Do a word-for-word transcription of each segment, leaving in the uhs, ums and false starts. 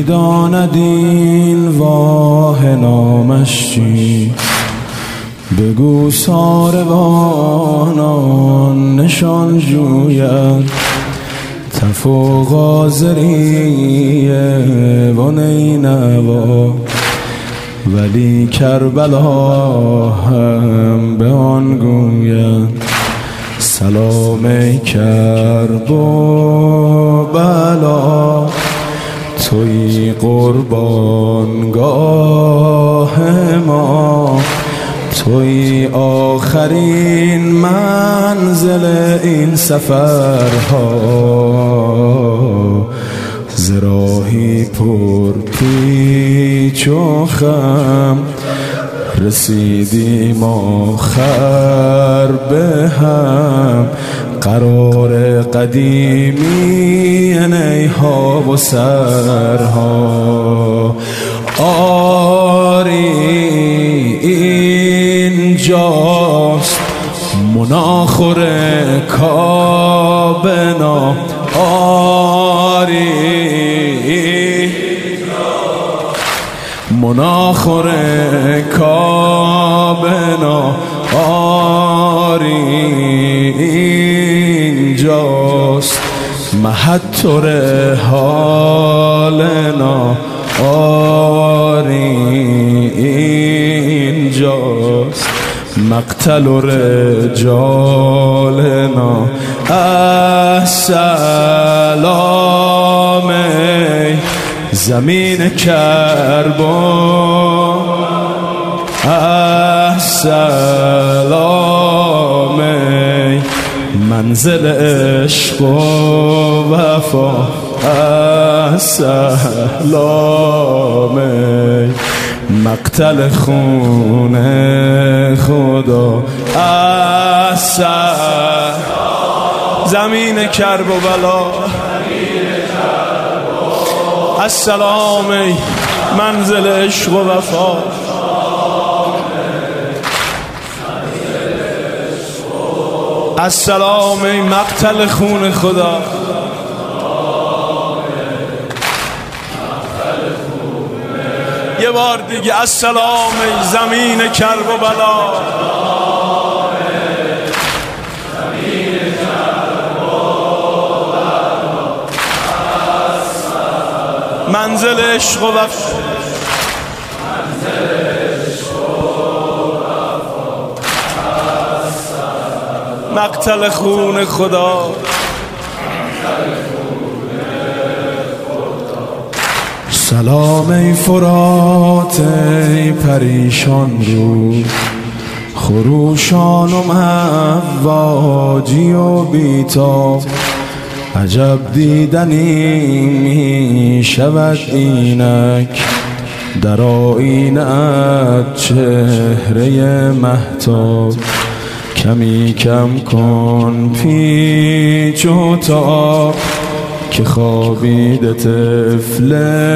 میداند این واه نامش چی، بگو ساربانان نشان جوید، تف و غازریه و نینوا، ولی کربلا هم به آن گوید. سلام ای کرب و بلا، توی قربانگاه ما، توی آخرین منزل این سفرها، ز راهی پر پیچ و خم رسیدیم آخر به هم. قرار قدیمی نیها و سرها، آری اینجاست مناخور کابنا، آری مناخور کابنا، آری اینجاست محطور حالنا، آری اینجاست مقتل رجالنا. السلام ای زمین کربلا، السلام ای منزل عشق و وفا، السلام ای مقتل خون خدا. السلام زمین کرب و بلا، السلام ای منزل عشق و وفا، السلام ای مقتل خون خدا. یه بار دیگه السلام ای زمین کرب و بلا، منزل عشق و وفا، مقتل خون خدا. سلام ای فرات ای پریشان رو، خروشان و مواجی و بیتاب، عجب دیدنی می شود اینک در آینه‌ات چهره مهتاب. کمی کم کن پیچ و تاب که خوابیده طفل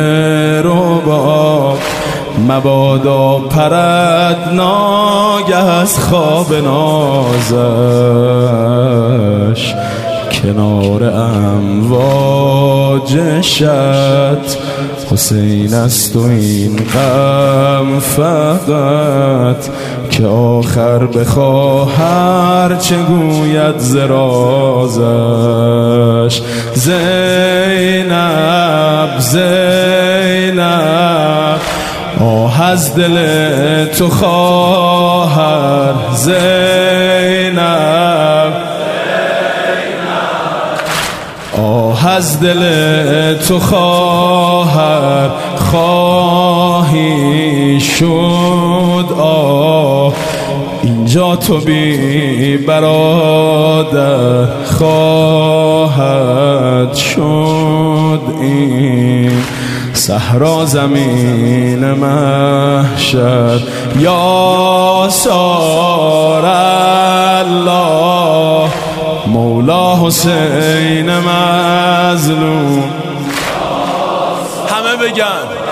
رباب، مبادا پرد ناگه از خواب نازش، کنار امواج شط حسین است و این غم فقط، که آخر بخواهر چه گوید زرازش. زینب زینب آه از دل تو خواهر، زینب آه از دل تو خواهر، خواهی شد آه اینجا تو بی برادر، خواهد شد این صحرا زمین محشر. یا سار الله مولا حسین مظلوم، همه بگن